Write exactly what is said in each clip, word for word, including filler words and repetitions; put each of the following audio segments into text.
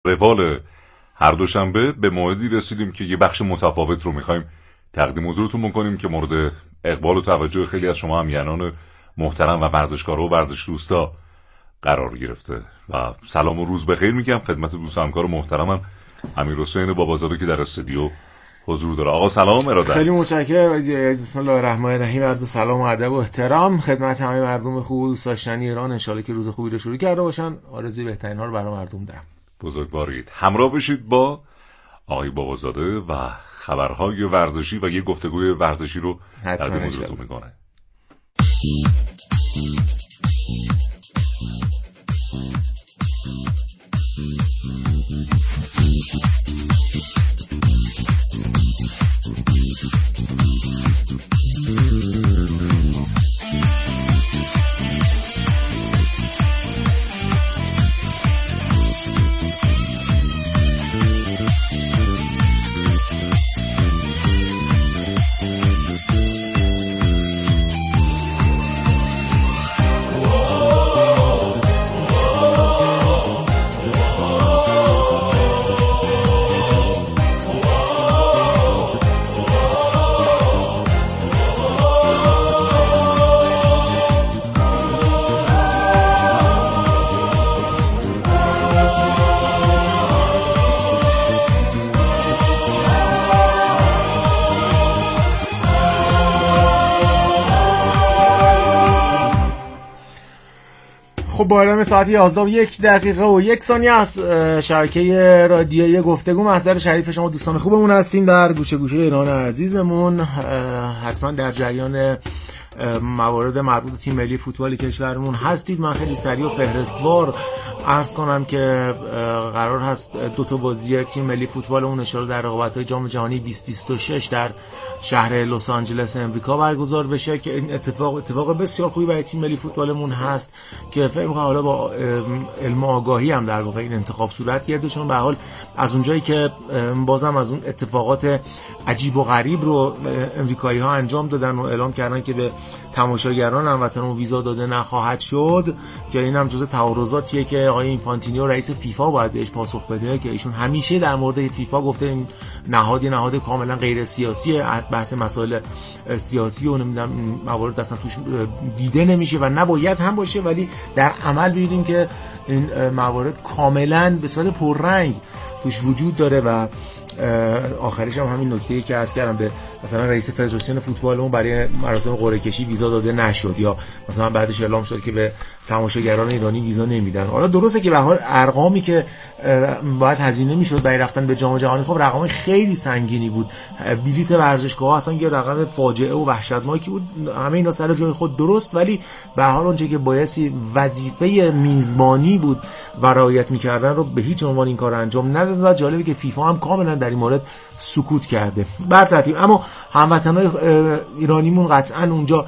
روال هر دوشنبه به موعدی رسیدیم که یه بخش متفاوت رو میخوایم تقدیم حضورتون بکنیم که مورد اقبال و توجه خیلی از شما همیهنان محترم و ورزشکارا و ورزش دوستا قرار گرفته. و سلام و روز بخیر میگم خدمت دوست همکار محترمم امیرحسین بابازاده که در استودیو حضور داره. آقا سلام، ارادت. خیلی متشکرم عزیز. بسم الله الرحمن الرحیم. عرض سلام و ادب و احترام خدمت همه مردم خوب و دوست داشتنی ایران. ان شاءالله که روز خوبی رو شروع کرده باشن. آرزوی بهترین ها رو برای مردم دارم. بزرگوارید. همراه بشید با آقای بابازاده و خبرهای ورزشی و یه گفتگوی ورزشی رو تقدیم حضورتون میکنه. با علم ساعت یازده و یک دقیقه و یک ثانیه از شبکه رادیویی گفتگو محضر شریف شما دوستان خوبمون هستیم در گوشه گوشه ایران عزیزمون. حتما در جریان موارد مربوط به تیم ملی فوتبال کشورمون هستید. من خیلی سریع و فهرستوار عرض کنم که قرار هست دو تا بازی تیم ملی فوتبالمون اشاره در رقابت‌های جام جهانی بیست بیست و شش در شهر لس آنجلس امریکا برگزار بشه که این اتفاق اتفاق بسیار خوبی برای تیم ملی فوتبالمون هست که فکر می‌کنم حالا با علم و آگاهی هم در واقع این انتخاب صورت گرفته، چون به هر حال از اونجایی که بازم از اون اتفاقات عجیب و غریب رو امریکایی‌ها انجام دادن و اعلام کردن که به تماشاگران هموطنان ویزا داده نخواهد شد، که این هم جزء تعارضاتیه که آقای اینفانتینیو رئیس فیفا باید بهش پاسخ بده، که ایشون همیشه در مورد فیفا گفته این نهادی نهاد کاملا غیر سیاسیه، بحث مسائل سیاسی و نمیدونم موارد اصلا توش دیده نمیشه و نباید هم باشه، ولی در عمل می‌بینیم که این موارد کاملا به صورت پررنگ توش وجود داره و آخرش هم همین نکته‌ای که عرض کردم به مثلا رئیس فدراسیون فوتبالمون برای مراسم قرعه کشی ویزا داده نشد، یا مثلا بعدش اعلام شد که به تماشاگران ایرانی ویزا نمیدن. حالا درسته که به هر حال ارقامی که باید هزینه میشد برای رفتن به جام جهانی خب رقم خیلی سنگینی بود. بلیت ورزشگاه اصلا یه رقم فاجعه و وحشتناکی بود. همه اینا سر جای خود درست، ولی به هر حال اونجایی که بایستی وظیفه میزبانی بود و رعایت میکردن رو به هیچ عنوان این کار انجام ندادن و جالبه که فیفا هم کاملا در این مورد سکوت کرده. بر ترتیب اما هموطنای ایرانیمون قطعا اونجا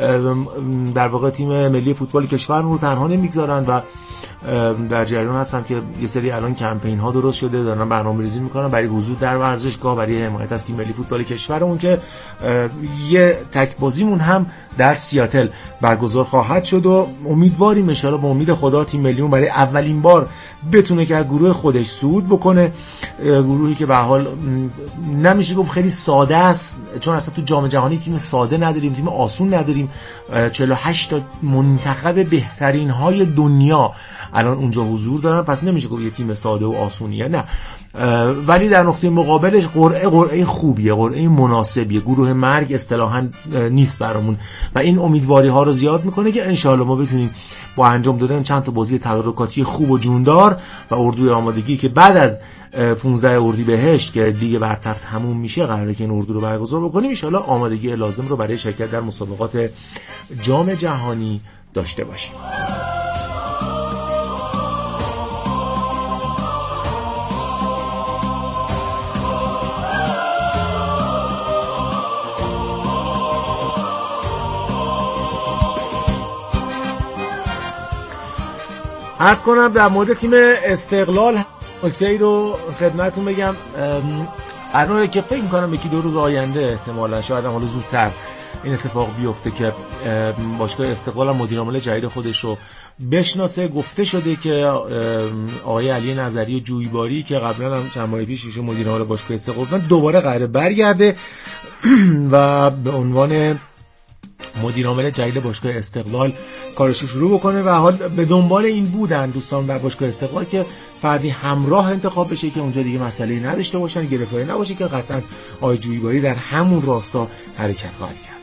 در واقع تیم ملی فوتبال کشورمون رو تنها نمیگذارن و در جریان هستم که یه سری الان کمپین ها درست شده، دارن برنامه‌ریزی میکنن برای حضور در ورزشگاه، برای حمایت از تیم ملی فوتبال کشورمون که یه تک بازیمون هم در سیاتل برگزار خواهد شد و امیدواریم ان شاءالله با امید خدا تیم ملیمون برای اولین بار بتونه که از گروه خودش صعود بکنه، گروهی که به حال نمیشه گفت خیلی ساده است، چون اصلا تو جام جهانی تیم ساده نداریم، تیم آسون نداریم. چهل و هشت تا منتخب بهترین های دنیا الان اونجا حضور دارن، پس نمیشه گفت یه تیم ساده و آسونیه، نه، ولی در نقطه مقابلش قرعه قرعه خوبیه، قرعه مناسبیه، گروه مرگ اصطلاحاً نیست برامون و این امیدواری ها رو زیاد میکنه که انشالله ما بتونیم با انجام دادن چند تا بازی تدارکاتی خوب و جوندار و اردوی آمادگی که بعد از پانزده اردیبهشت که لیگ برتر تموم میشه قراره که این اردو رو برگزار بکنیم، ان شاءالله آمادگی لازم رو برای شرکت در مسابقات جام جهانی داشته باشیم. عرض کنم در مورد تیم استقلال نکته‌ای رو خدمتتون بگم. قراره که فکر می‌کنم یکی دو روز آینده احتمالاً شاید هم حالا زودتر این اتفاق بیفته که باشگاه استقلال مدیر عامل جدید خودش رو بشناسه. گفته شده که آقای علی نظری جویباری که قبلا هم چند ماه پیش ایشون مدیر عامل باشگاه استقلال بودن دوباره قراره برگرده و به عنوان مدیر عامل جدید باشگاه استقلال کارش رو شروع بکنه و حال به دنبال این بودن دوستان در باشگاه استقلال که فردی همراه انتخاب بشه که اونجا دیگه مسئله‌ای نداشته باشن، گرفتاری نباشه، که قطعا آقای جویباری در همون راستا حرکت خواهد کرد.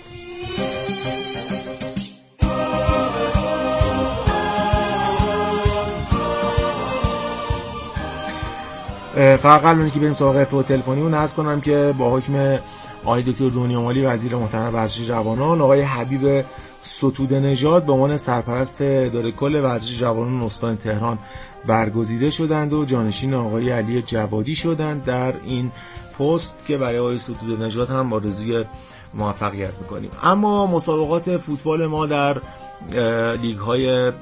فقط قبل از اینکه بریم سراغ ارتباط تلفنی اون عرض کنم که با حکم آقای دکتر دنیامالی وزیر محترم ورزش جوانان، آقای حبیب ستوده نژاد به عنوان سرپرست اداره کل ورزش جوانان استان تهران برگزیده شدند و جانشین آقای علی جوادی شدند در این پست که برای آقای ستوده نژاد هم آرزوی موفقیت میکنیم. اما مسابقات فوتبال ما در لیگ های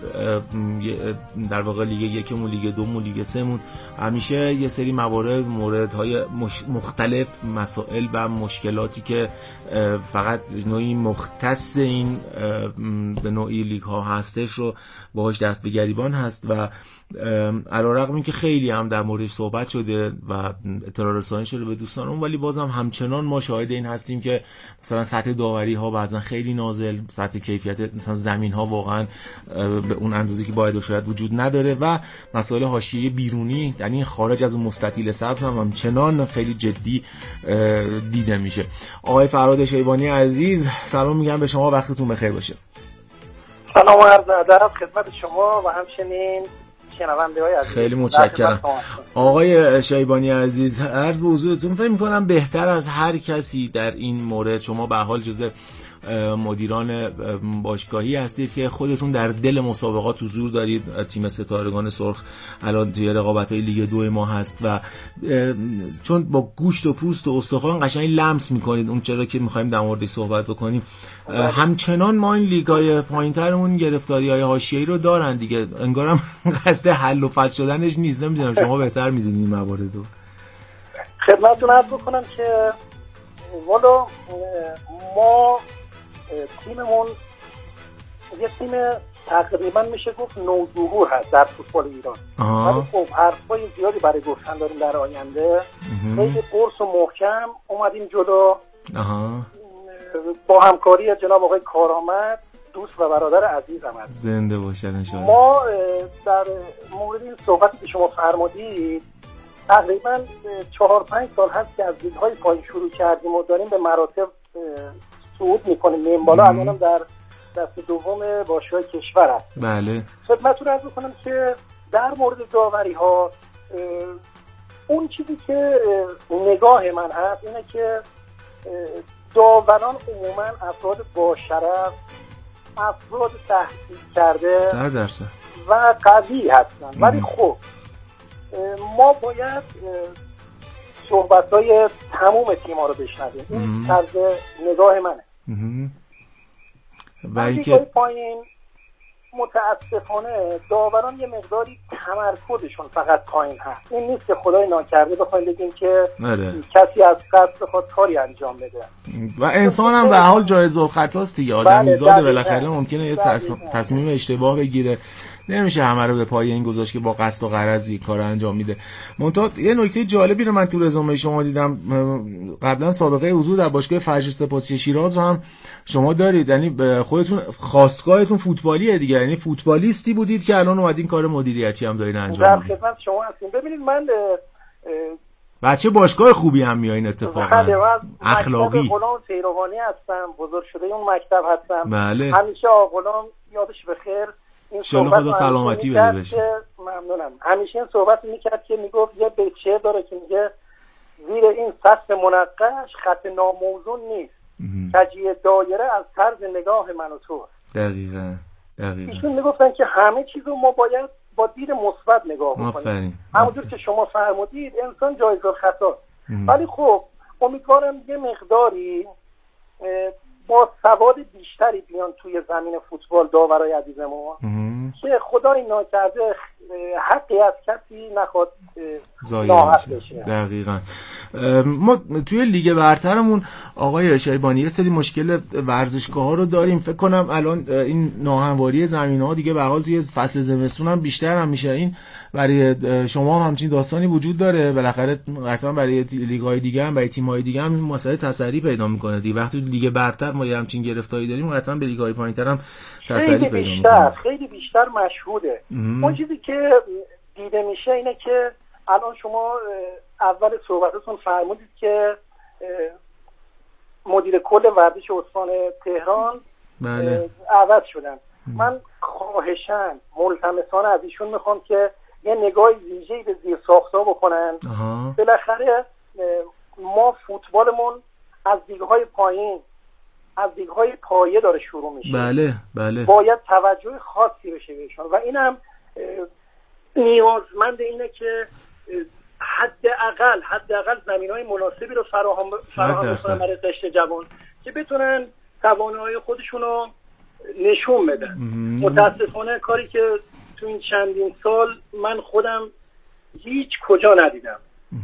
در واقع لیگ یکمون، لیگ دومون، لیگ سهمون همیشه یه سری موارد موردهای مختلف، مسائل و مشکلاتی که فقط نوعی مختص این به نوعی لیگ ها هستش رو باهاش دست به گریبان هست و علیرغم اینکه خیلی هم در موردش صحبت شده و اطلاع رسانی شده به دوستانمون، ولی بازم همچنان ما شاهد این هستیم که مثلا سطح داوری ها بعضا خیلی نازل، سطح کیفیت مثلا زمین ها واقعا به اون اندازه که باید و شاید وجود نداره و مسائل حاشیه‌ای بیرونی یعنی خارج از اون مستطیل سبز هم همچنان خیلی جدی دیده میشه. آقای فرهاد شیبانی عزیز سلام میگم به شما، وقتتون بخیر باشه. سلام و عرض ادب خدمت شما و همچنین شنونده های عزیز. خیلی متشکرم آقای شیبانی عزیز. عرض به حضورتون فکر می‌کنم بهتر از هر کسی در این مورد شما به حال جزء مدیران باشگاهی هستید که خودتون در دل مسابقات حضور دارید. تیم ستارگان سرخ الان توی رقابت‌های لیگ دو ما هست و چون با گوشت و پوست و استخوان قشنگ لمس می‌کنید اون چرا که می‌خوایم در موردش صحبت بکنیم. همچنان ما این لیگ‌های پایین‌ترمون گرفتاری‌های حاشیه‌ای رو دارن دیگه، انگارم قصد حل و فصل شدنش نیست. نمی‌دونم شما بهتر می‌دونید این موارد رو. خدمتتون عرض بکنم که والا ما تیممون یه تیم تقریبا میشه گفت نوظهور هست در فوتبال ایران، ولی خب حرفای زیادی برای گفتن داریم در آینده. خیلی قرص و محکم اومدیم جلو. آها. با همکاری جناب آقای کارآمد دوست و برادر عزیزم هست. زنده باشن انشاءالله. ما در مورد این صحبتی که شما فرمودید تقریبا چهار پنج سال هست که از لیگ‌های پایین شروع کردیم و داریم به مراتب صعود میکنیم این بالا. الانم در دست دوم باشگاه کشور هست. بله. خدمتتون عرض میکنم که در مورد داوری ها اون چیزی که نگاه من هست اینه که داوران عموما افراد با شرف، افراد تحصیل کرده صد درصد و قوی هستن، ولی خب ما باید صحبت‌های تموم تیم‌ها رو بشنویم. این طرز نگاه منه. و اینکه پایین متاسفانه داوران یه مقداری تمرکزشون فقط پایین هست. این نیست که خدای ناکرده بخوایم بگیم که مره. کسی از قصد بخواد کاری انجام بده و انسان هم به حال جایز الخطاست دیگه. آدمیزاده بالاخره ممکنه یه تصمیم اشتباه بگیره، نمیشه همه رو به پای این گذاشت که با قصد و غرضی کار انجام میده. منتها یه نکته جالبی رو من تو رزومه شما دیدم، قبلا سابقه حضور در باشگاه فرج سپاسی شیراز رو هم شما دارید، یعنی خودتون خواستگاهتون فوتبالیه دیگه، یعنی فوتبالیستی بودید که الان اومدین کار مدیریتی هم دارین انجام میدید. در خدمت شما هستیم. ببینید من بچه باشگاه خوبی هم میایین اتفاقا، اخلاقی. غلام تیروانی هستم، بزرگ شده اون مکتب هستم. بله. همیشه آقا غلام یادش بخیر این صحبت خدا سلامتی بده بشه. ممنونم. همیشه این صحبت میکرد که میگفت یه بیتشه داره که میگه زیر این سطح منقش خط ناموزون نیست، کجی دایره از طرز نگاه من و تو. دقیقاً دقیقاً. ایشون میگفتن که همه چیزو ما باید با دید مثبت نگاه بکنیم. همونجور که شما فرمودید انسان جایز الخطا، ولی خب امیدوارم یه مقداری با سواد بیشتری بیان توی زمین فوتبال داورای عزیزمون که خدای ناکرده حقی از کسی نخواد ناحق بشه. دقیقاً. ما توی لیگ برترمون آقای شیبانی یه سری مشکل ورزشگاه‌ها رو داریم. فکر کنم الان این ناهمواری زمین‌ها دیگه به حال توی فصل زمستون هم بیشتر هم میشه. این برای شما هم همچین داستانی وجود داره؟ بالاخره قطعا برای لیگ‌های دیگه هم برای تیم‌های دیگه هم این مسئله تسری پیدا می‌کنه دیگه. وقتی لیگ برتر ما همچین گرفتاری داریم قطعا به لیگ‌های پایین‌تر هم تسری پیدا می‌کنه. خیلی بیشتر مشهوده. اون چیزی که دیده میشه اینه که الان شما اول صحبتتون فرمودید که مدیر کل ورزش استان تهران بله. عوض شدن. من خواهشاً ملتمسانه از ایشون میخوام که یه نگاه ویژه‌ای به زیر ساخت‌ها بکنن. بالاخره ما فوتبالمون از لیگ‌های پایین، از لیگ‌های پایه داره شروع میشه. بله بله. باید توجه خاصی بشه بهشون و اینم نیازمند اینه که حداقل حداقل زمینهای مناسبی رو فراهم فراهم بکنن برای رشته جوان که بتونن توانایی خودشون رو نشون بدن. متاسفانه کاری که تو این چندین سال من خودم هیچ کجا ندیدم.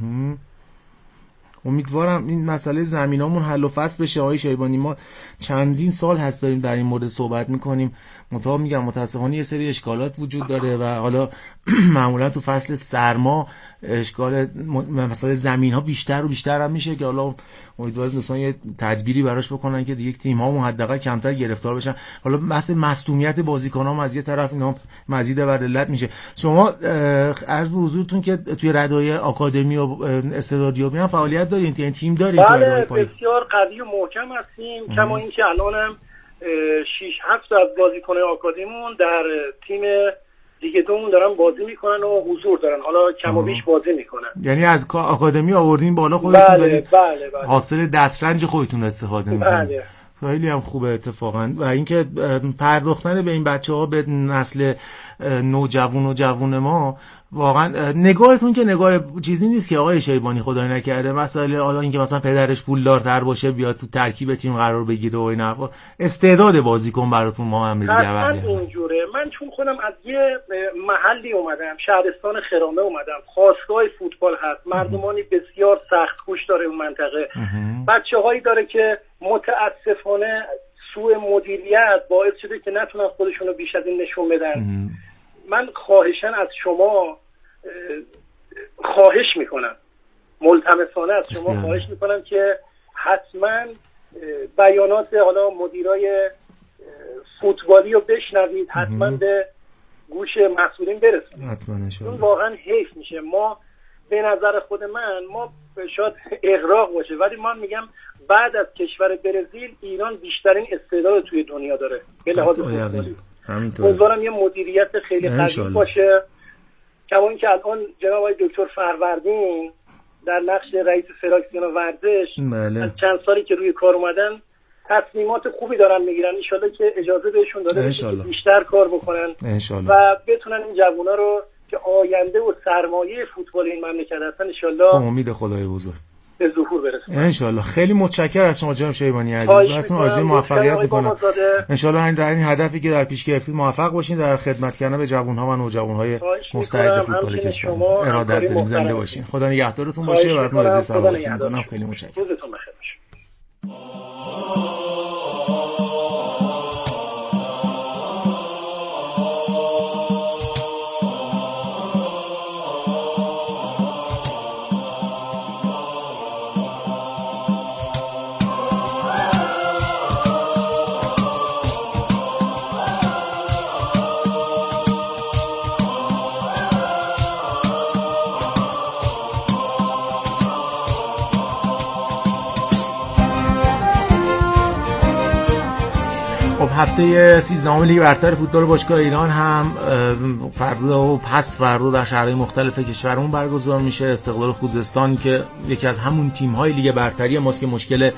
امیدوارم این مسئله زمینامون حل و فصل بشه. آقای شیبانی ما چندین سال هست داریم در این مورد صحبت میکنیم، متأ میگم متاسفانه یه سری اشکالات وجود داره و حالا معمولا تو فصل سرما اشکال مسئله زمین ها بیشتر و بیشتر هم میشه که حالا امیدوارم دوستان یه تدبیری براش بکنن که دیگه تیم ها حداقل کمتر گرفتار بشن. حالا بحث مصدومیت بازیکن‌ها از یه طرف اینا مزید بر علت میشه. شما عرض به حضورتون که توی ردای آکادمی و استعدادیابی هم فعالیت دارین، یعنی تیم دارین؟ بله بسیار قوی و محکم هستیم. کما اینکه الانم شش هفت از بازیکن‌های آکادمیمون در تیم دیگه دومون دارن بازی میکنن و حضور دارن، حالا کم و بیش بازی میکنن. یعنی از آکادمی آوردین بالا خودتون؟ بله دارید بله بله. حاصل دسترنج خودتون استفاده میکنین. بله. خیلی هم خوبه اتفاقا. و اینکه پرداختن به این بچه‌ها، به نسل نوجوان و جوون ما، واقعا نگاهتون که نگاه چیزی نیست که آقای شیبانی خدای نکرده مسئله حالا اینکه مثلا پدرش پولدارتر باشه بیاد تو ترکیب تیم قرار بگیره و اینا، استعداد بازیکن براتون ما هم دیگه اصلا اینجوره. من چون خودم از یه محلی اومدم، شهرستان خرامه اومدم، خاصگاه فوتبال هست، مردمانی بسیار سخت کوش داره اون منطقه، بچه‌هایی داره که متاسفانه سوء مدیریت باعث شده که نتونن خودشونو بیش از این نشون بدن. ام. من خواهشاً از شما خواهش میکنم، ملتمسانه از شما بسیار. خواهش میکنم که حتما بیانات حالا مدیرای فوتبالی رو بشنوید، حتما ام. به گوش مسئولین برسونید. حتما چون واقعا حیف میشه. ما به نظر خود من، ما شاید اغراق باشه ولی من میگم بعد از کشور برزیل ایران بیشترین استعداد توی دنیا داره به لحاظ فوتبالی. امیدوارم یه مدیریت خیلی قوی باشه. کما اینکه الان جناب آقای دکتر فروردین در نقش رئیس فدراسیون ورزش بله. چند سالی که روی کار اومدن تصمیمات خوبی دارن میگیرن. ان شاءالله که اجازه بهشون داده بشه بیشتر کار بکنن و بتونن این جوونا رو که آینده و سرمایه فوتبال این مملکت هستن ان شاءالله امید خدای بزرگ به ظهور برسونه. ان شاءالله. خیلی متشکرم از شما جناب شیبانی عزیز. براتون آرزوی موفقیت میکنم. ان شاءالله این این هدفی که در پیش گرفتید موفق باشین در خدمت کردن به جوان‌ها و نوجوان‌های مستعد فوتبال کشور. ارادت داریم. زنده باشین. خدا نگهدارتون باشه. براتون آرزوی سلامتی میکنم. خیلی متشکرم. روزتون بخیر باشه. هفته سیزدهم لیگ برتر فوتبال باشگاه ایران هم فردا و پس فردا در شهرهای مختلف کشورمون برگزار میشه. استقلال خوزستان که یکی از همون تیم‌های لیگ برتری ماست که مشکل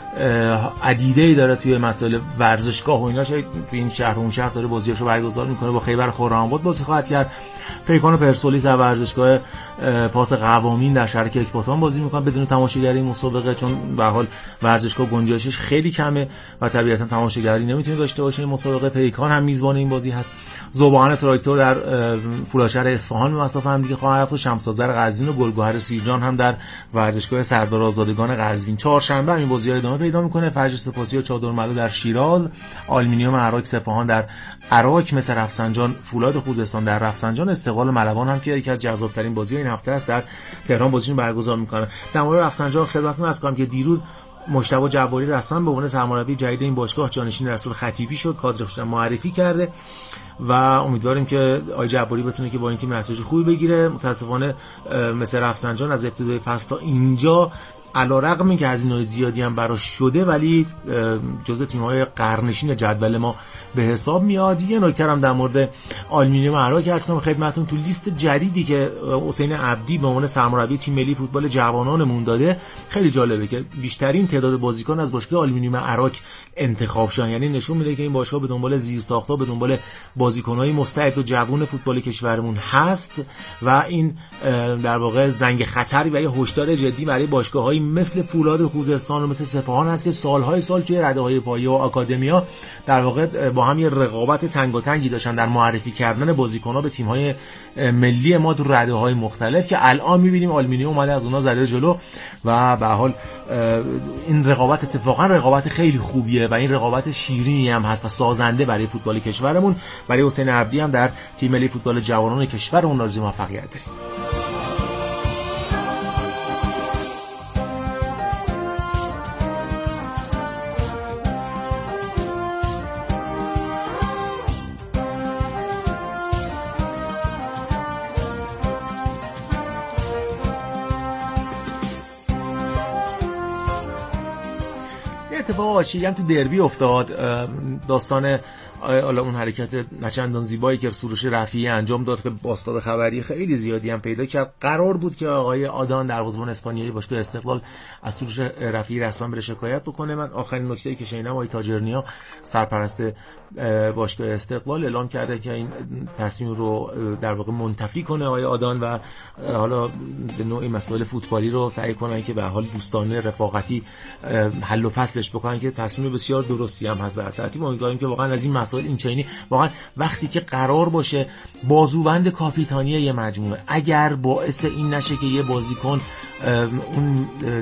عدیده‌ای داره توی مسائل ورزشگاه و اینا، توی این شهر و اون شهر داره بازیاشو برگزار میکنه. با خیبر خرم‌آباد بازی خواهد کرد. پیکان و پرسپولیس در ورزشگاه پاس قوامین در شهر اکباتان بازی میکنن بدون تماشاگری مسابقه، چون به هر حال ورزشگاه گنجایشش خیلی کمه و طبیعتا تماشاگری نمیتونه داشته باشه. این مسابقه پیکان هم میزبان این بازی هست. ذوباهن تراکتور در فولادشهر اصفهان به مسافه هم دیگه خواهد رفت. شمس‌آذر قزوین و گلگهر سیرجان هم در ورزشگاه سردار آزادگان قزوین. چهارشنبه این بازی‌ها ادامه پیدا میکنه. فرج سپاسی و چادرملو در شیراز، آلومینیوم عراق سپاهان در عراق، مثل رفسنجان فولاد خوزستان در رفسنجان، استقلال ملوان هم که یکی از جذاب‌ترین بازی‌های این هفته است در تهران بازیشون برگزار میکنه. در مورد رفسنجان خدمتتون عرض کنم که دیروز مجتبی جباری رسما به عنوان سرمربی جدید این باشگاه جانشین رسول خطیبی شد، کادرش معرفی کرده و امیدواریم که آقای جباری بتونه که با این تیم نتیجه خوبی بگیره. متاسفانه مثل رفسنجان از ابتدای فصل تا اینجا علیرغم اینکه هزینه‌های زیادی هم براش شده ولی جزء تیم‌های قرنشین جدول ما به حساب میاد. یه نکته هم در مورد آلومینیوم عراق عرض کنم خدمتتون، تو لیست جدیدی که حسین عبدی به عنوان سرمربی تیم ملی فوتبال جوانانمون داده خیلی جالبه که بیشترین تعداد بازیکن از باشگاه آلومینیوم عراق انتخاب شدن، یعنی نشون میده که این باشگاه به دنبال زیرساخت‌ها، به دنبال بازیکن‌های مستعد و جوان فوتبال کشورمون هست و این در واقع زنگ خطری و یه هشدار جدی برای باشگاه‌های مثل فولاد خوزستان و مثل سپاهان هست که سالهای سال توی رده‌های پایه و آکادمیا در واقع با هم یه رقابت تنگاتنگی داشتن در معرفی کردن بازیکن‌ها به تیم‌های ملی ما تو رده‌های مختلف که الان می‌بینیم آلومینیوم اومده از اونها زده جلو و به هر حال این رقابت اتفاقا رقابت خیلی خوبیه و این رقابت شیرینی هم هست و سازنده برای فوتبال کشورمون. برای حسین عبدی هم در تیم ملی فوتبال جوانان کشورمون آرزوی موفقیت داریم. اتفاق آشیلی هم تو دربی افتاد. داستان حالا اون حرکت نچندان زیبایی که سروش رفیعی انجام داد که باستاد خبری خیلی زیادی هم پیدا کرد. قرار بود که آقای آدان دروازه‌بان اسپانیایی باشگاه استقلال از سروش رفیعی رسما بره شکایت بکنه. من آخرین نکته‌ای که شنیدم آقای تاجرنیا سرپرست باشگاه استقلال اعلام کرده که این تصمیم رو در واقع منتفی کنه آقای آدان و حالا به نوعی مسائل فوتبالی رو سعی کنن که به حال دوستانه رفاقتی حل و فصلش بکنن که تصمیم بسیار درستی هم هست. در ترتیب امیدواریم که واقعا از این مسائل این چینی واقعا وقتی که قرار باشه بازوبند کاپیتانی یه مجموعه اگر باعث این نشه که یه بازیکن اون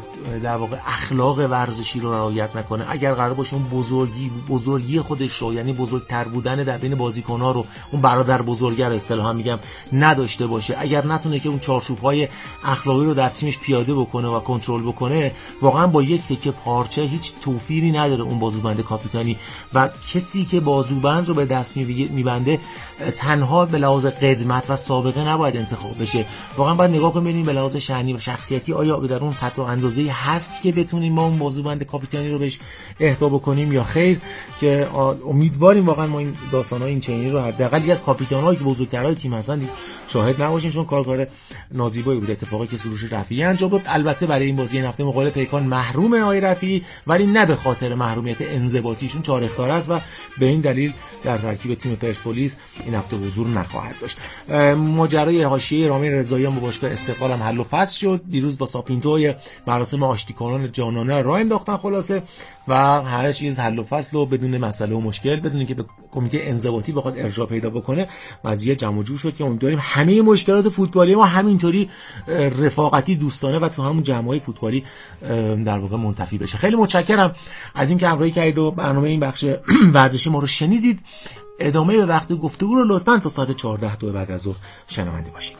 در واقع اخلاق ورزشی رو رعایت نکنه، اگر قرار باشه اون بزرگی بزرگی خودش رو یعنی بزرگتر بودن در بین بازیکن‌ها رو اون برادر بزرگر اصطلاحا میگم نداشته باشه، اگر نتونه که اون چارچوب‌های اخلاقی رو در تیمش پیاده بکنه و کنترل بکنه، واقعا با یک تکه پارچه هیچ توفیری نداره اون بازوبند کاپیتانی و کسی که بازوبند رو به دست میبنده تنها به لحاظ قدمت و سابقه نباید انتخاب بشه. واقعا باید نگاه کنیم ببینیم به لحاظ شأنی و شخصیتی آیا در اون سطح و اندازه‌ای هست که بتونیم ما اون بازوبند کاپیتانی رو بهش اهدا بکنیم یا خیر، که امیدواریم واقعا ما این داستان‌های این چینی رو حداقل یکی از کاپیتان‌هایی که بزرگترهای تیم هستن شاهد نباشیم، چون کار کار نازیبایی بود اتفاقی که سروش رفیعی انجام داد. البته برای این بازی این هفته مقابل پیکان محروم آقای رفیعی، ولی نه به خاطر محرومیت انضباطیشون چهار اختار است و به این دلیل در ترکیب تیم پرسپولیس این هفته حضور نخواهد داشت. ماجرای حاشیه رامین رضاییان با باشگاه استقلال هم حل و فصل شد. دیروز با ساپینتو مراسم آشتیکنان جانانه راه انداختن خلاصه و هر چیز حل و فصل و بدون مسئله و مشکل، بدون اینکه به کمیته انضباطی بخواد ارجاع پیدا بکنه، قضیه جمع و جور شد که امیدواریم همه مشکلات فوتبالی ما همینطوری رفاقتی دوستانه و تو همون جمع‌های فوتبالی در واقع منتفی بشه. خیلی متشکرم از اینکه همراهی کردید و برنامه این بخش ورزشی ما رو شنیدید. ادامه به وقت گفتگو رو لطفاً تا ساعت چهارده تا بعد از ظهر شنونده باشید.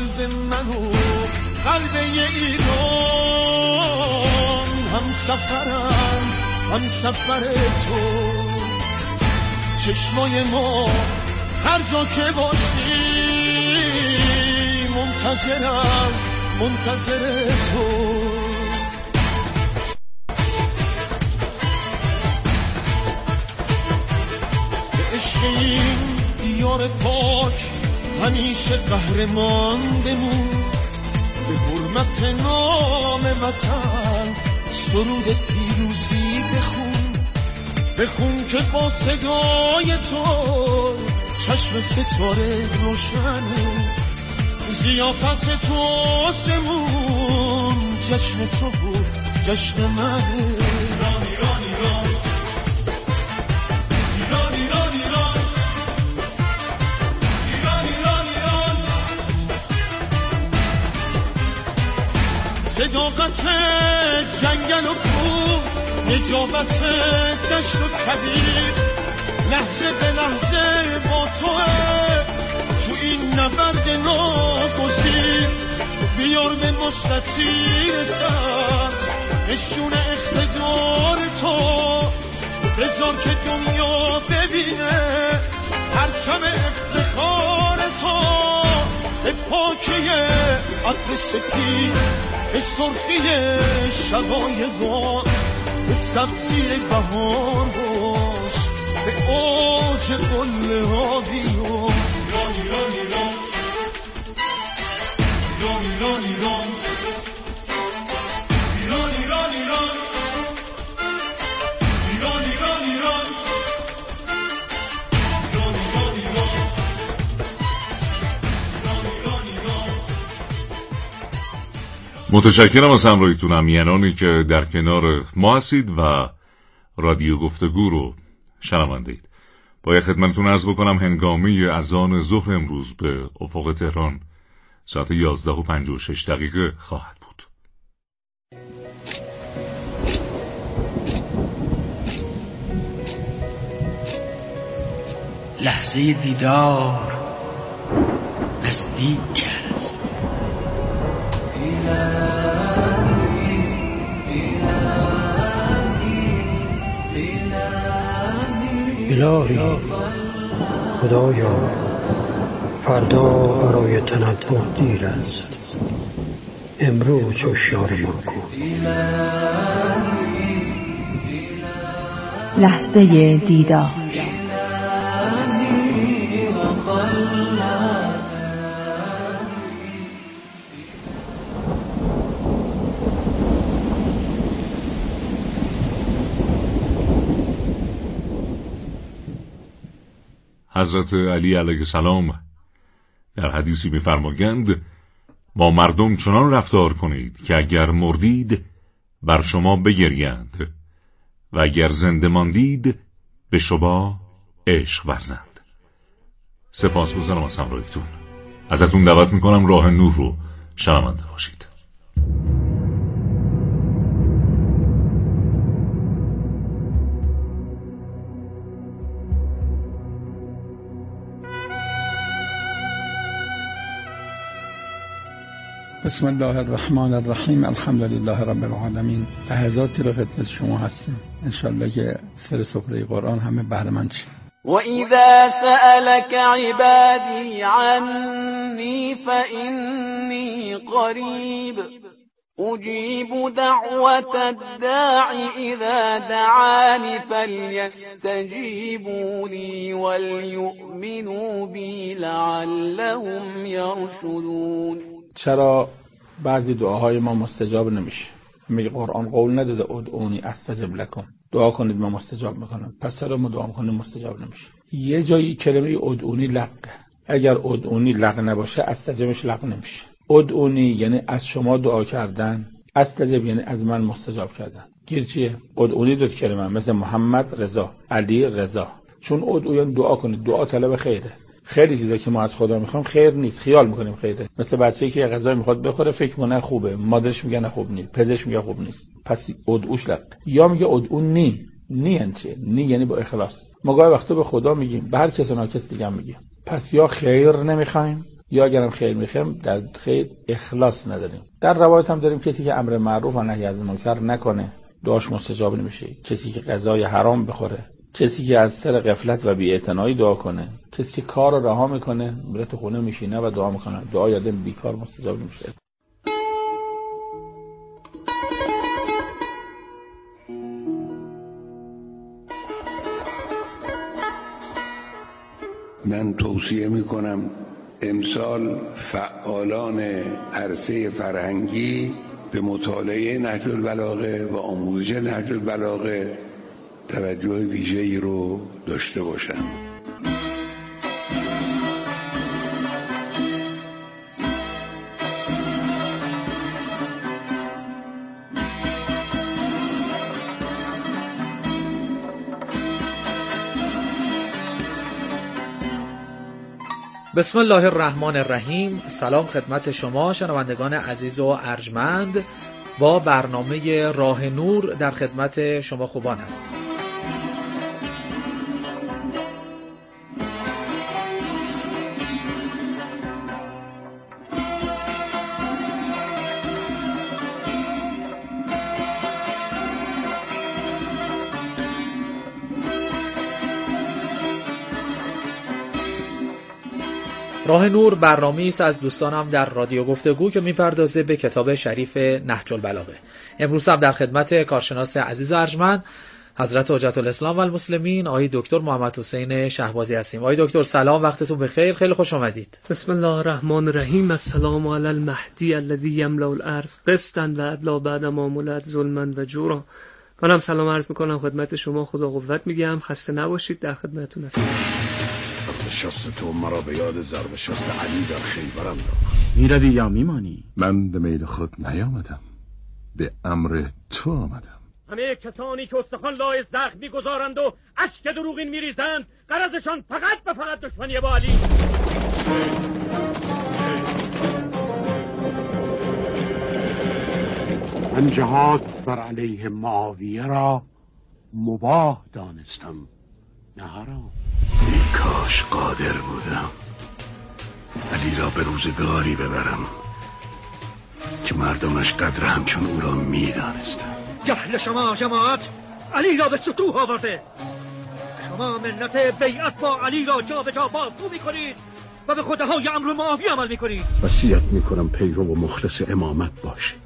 قلب منو قلب ایران، هم سفرم هم سفر تو. چشمای ما هر جا که باشی منتظرم منتظر تو. به عشق این دیار پاک همیشه قهرمان بمون، به حرمت نام وطن سرود پیروزی بخون. بخون که با صدای تو چشم ستاره روشنه، ضیافت تو آسمون جشن تو بود جشن منه. ایران ایران ایران ایران ایران ایران ایران ایران ایران. صداقت جنگل و کوه، نجابت دشت و کویر، لحظه به لحظه با توه تو این نبرد ناگزیر. بیار به مستطیل سبز نشون اقتدار تو، بذار که دنیا ببینه پرچم افتخار تو. به پاکی ابر سپید، به سرخی شقایقان، به سبزی بهار باش، به اوج قله ها بیان. ایران ایران ایران ایران ایران ایران ایران ایران ایران ایران ایران ایران ایران ایران. متشکرم از همراهیتونم، یعنی که در کنار ما هستید و رادیو گفتگو رو شنونده اید. باید خدمتتون عرض بکنم هنگامی اذان ظهر امروز به افق تهران ساعت یازده و پنجاه و شش دقیقه خواهد بود. لحظه دیدار نزدیک است. الهی خدایا، فردا برای تنبه دیر است، امروز هوشیار ما کن. لحظه دیدار. حضرت علی علیه السلام در حدیثی می‌فرمایند با مردم چنان رفتار کنید که اگر مردید بر شما بگریند و اگر زنده ماندید به شما عشق ورزند. سپاسگزارم از همراهیتون. ازتون دعوت میکنم راه نور رو شنونده باشید. بسم الله الرحمن الرحیم. الحمدلله رب العالمین. لحظاتی رو خدمت شما هستیم، انشالله که سر سفره قرآن همه بهره مند شیم. وَإِذَا سَأَلَكَ عِبَادِي عَنِّي فَإِنِّي قَرِيبٌ أُجِيبُ دَعْوَةَ الدَّاعِ إِذَا دَعَانِ فَلْيَسْتَجِيبُوا لِي وَلْيُؤْمِنُوا بِي لَعَلَّهُمْ يَرْشُدُونَ. چرا بعضی دعاهای ما مستجاب نمیشه؟ میگه قرآن قول نداده ادعونی استجب لکم، دعا کنید من مستجاب میکنم. پس چرا ما دعا میکنیم مستجاب نمیشه؟ یه جایی کلمه ادعونی لقه، اگر ادعونی لق نباشه استجبش لق نمیشه. ادعونی یعنی از شما دعا کردن، استجب یعنی از من مستجاب کردن. گیر چیه؟ ادعونی دو کلمه، مثل محمد رضا، علی رضا. چون ادعو یعنی دعا کنید، دعا طلب خیره. خیلی چیزا که ما از خدا میخوایم خیر نیست، خیال میکنیم خیره. مثل بچه‌ای که غذا میخواد بخوره فکر کنه خوبه، مادرش میگه نه خوب نیست، پزشک میگه خوب نیست، پس ادعوش لق. یا میگه ادعو نی، نی یعنی چه؟ نی یعنی با اخلاص. ما گاهی وقتا به خدا میگیم، به هر کس و ناکس دیگه میگیم. پس یا خیر نمیخوایم یا اگرم خیر میخوایم در خیر اخلاص نداریم. در روایت هم داریم کسی که امر معروف و نهی از منکر نکنه دعاش مستجاب نمیشه، کسی که غذای حرام بخوره، کسی که از سر غفلت و بی‌اعتنایی دعا کنه، کسی که کار رو رها میکنه میره تو خونه میشینه و دعا میکنه، دعای آدم بیکار مستجاب نمیشه. من توصیه میکنم امسال فعالان عرصه فرهنگی به مطالعه نهج البلاغه و آموزش نهج البلاغه توجه ویژه‌ای رو داشته باشند. بسم الله الرحمن الرحیم. سلام خدمت شما شنوندگان عزیز و ارجمند. با برنامه راه نور در خدمت شما خوبان هستیم. راه نور برنامه‌ای است از دوستانم در رادیو گفتگو که میپردازه به کتاب شریف نهج البلاغه. امروز هم در خدمت کارشناس عزیز و ارجمند حضرت حجت الاسلام و المسلمین آقای دکتر محمد حسین شهبازی هستیم. آقای دکتر سلام، وقتتون بخیر، خیلی خوش آمدید. بسم الله الرحمن الرحیم. السلام علی المهدی الذی یملأ الارض قسطا و عدلا بعد ما ملئت ظلما و جورا. منم سلام عرض میکنم خدمت شما، خدا قوت میگم، خسته نباشید، در خدمتتون هستم. شست تو مرا به یاد ضرب شست علی در خیبرم داد. میروی یا میمانی؟ من به میل خود نیامدم، به امر تو آمدم. همه کسانی که استخوان لای زخم میگذارند و اشک دروغین میریزند غرضشان فقط به فقط دشمنی با علی. من جهاد بر علیه معاویه را مباح دانستم، نه حرام. ای کاش قادر بودم علی را به روزگاری ببرم که مردمش قدر همچون او را می دانستن. جهل شما جماعت علی را به سطوح آورده. شما ملت بیعت با علی را جا به جا بازگو می کنید و به خودهای امر معاویه عمل می کنید. وصیت می کنم پیرو و مخلص امامت باشید،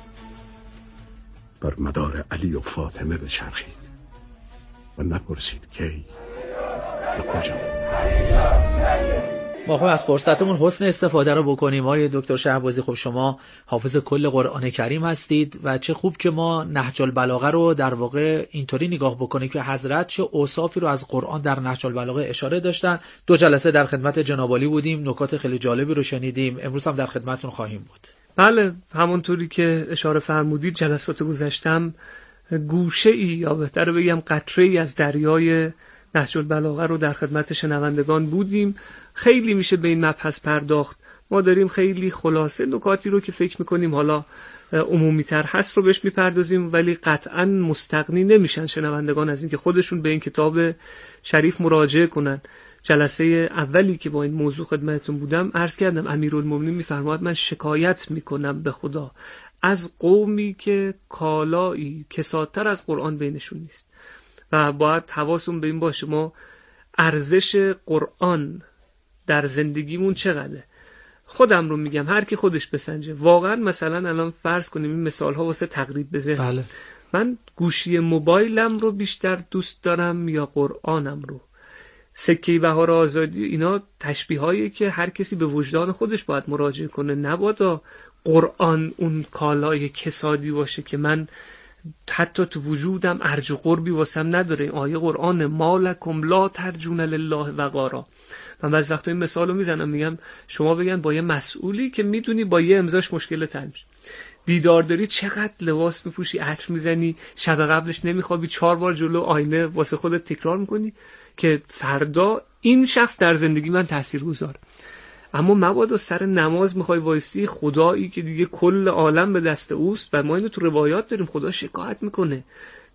بر مدار علی و فاطمه بچرخید و نپرسید کی و کجا. ما خب از فرصتمون حسن استفاده رو بکنیم. آقای دکتر شهبازی، خب شما حافظ کل قرآن کریم هستید و چه خوب که ما نهج البلاغه رو در واقع اینطوری نگاه بکنیم که حضرت چه اوصافی رو از قرآن در نهج البلاغه اشاره داشتن. دو جلسه در خدمت جناب عالی بودیم، نکات خیلی جالبی رو شنیدیم، امروز هم در خدمتتون خواهیم بود. بله، همونطوری که اشاره فرمودید جلسات گذشتم گوشه‌ای یا بهتر بگم قطره‌ای از دریای نهج البلاغه رو در خدمت شنوندگان بودیم. خیلی میشه به این مبحث پرداخت. ما داریم خیلی خلاصه نکاتی رو که فکر میکنیم حالا عمومی تر هست رو بهش میپردازیم، ولی قطعا مستغنی نمیشن شنوندگان از این که خودشون به این کتاب شریف مراجعه کنن. جلسه اولی که با این موضوع خدمتتون بودم عرض کردم امیرالمومنین میفرماد من شکایت میکنم به خدا از قومی که کالایی کسادتر از قرآن بینشون نیست و باید حواسون به این باشه ما ارزش قرآن در زندگیمون چقدره. خودم رو میگم، هر کی خودش بسنجه. واقعا مثلا الان فرض کنیم این مثال ها واسه تقریب بزنیم. بله. من گوشی موبایلم رو بیشتر دوست دارم یا قرآنم رو؟ سکه بهار آزادی، اینا تشبیه هایی که هر کسی به وجدان خودش باید مراجعه کنه. نباید قرآن اون کالای کسادی باشه که من حتی تو وجودم ارج و قربی واسم نداره. آیه قرآن مالکم لا ترجون لله وقارا. من بعضی وقتا این مثالو میزنم، میگم شما بگن با یه مسئولی که میدونی با یه امضاش مشکل حل میشه، دیدار داری چقدر لباس میپوشی، عطر میزنی، شب قبلش نمیخوابی، چهار بار جلو آینه واسه خودت تکرار میکنی که فردا این شخص در زندگی من تاثیرگذار. اما مبادا سر نماز میخوای وایسی خدایی که دیگه کل عالم به دست اوست و ما اینو تو روایات داریم، خدا شکایت میکنه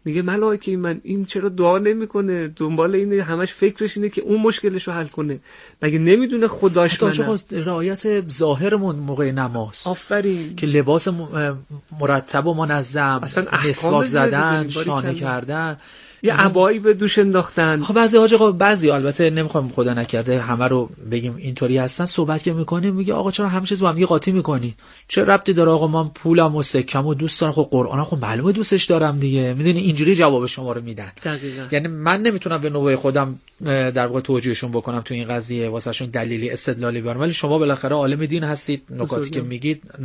میگه ملائکه من این چرا دعا نمیکنه، دنبال اینه، همش فکرش اینه که اون مشکلشو حل کنه، مگه نمیدونه خداش منه؟ رعایت ظاهرمون موقع نماز، آفرین، که لباس مرتب و منظم، مسواک زدن، شانه کردن، یه عبایی به دوش انداختن. خب بعضی حاج آقا، بعضی البته نمیخوام خدا نکرده همه رو بگیم اینطوری هستن، صحبت که میکنیم میگه آقا چرا همه چیز با هم یه قاطی میکنی؟ چه ربطی داره آقا، من پولم و سکم و دوست دارم، خب قرآنم خب معلومه دوستش دارم دیگه. میدونی اینجوری جواب شما رو میدن. دقیقاً. یعنی من نمیتونم به نوبه خودم در واقع توجیهشون بکنم تو این قضیه، واسهشون دلیلی استدلالی بیارم، ولی شما بالاخره عالم دین هستید، نکاتی که میگید